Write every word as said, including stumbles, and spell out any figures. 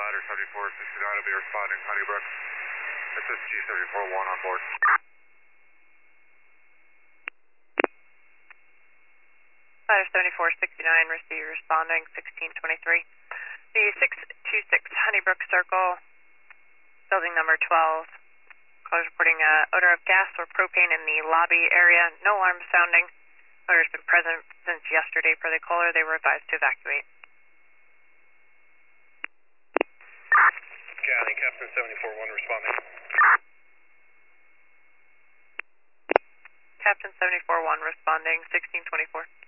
ladder seventy-four sixty-nine will be responding, Honeybrook. This is G seventy-four one on board. Ladder seventy-four sixty-nine, receive responding, sixteen twenty-three. The six two six Honeybrook Circle, building number twelve. Callers reporting uh, odor of gas or propane in the lobby area. No alarm sounding. Odor's been present since yesterday per the caller. They were advised to evacuate. County, Captain seventy-four one responding. Captain seventy-four one responding, sixteen twenty-four.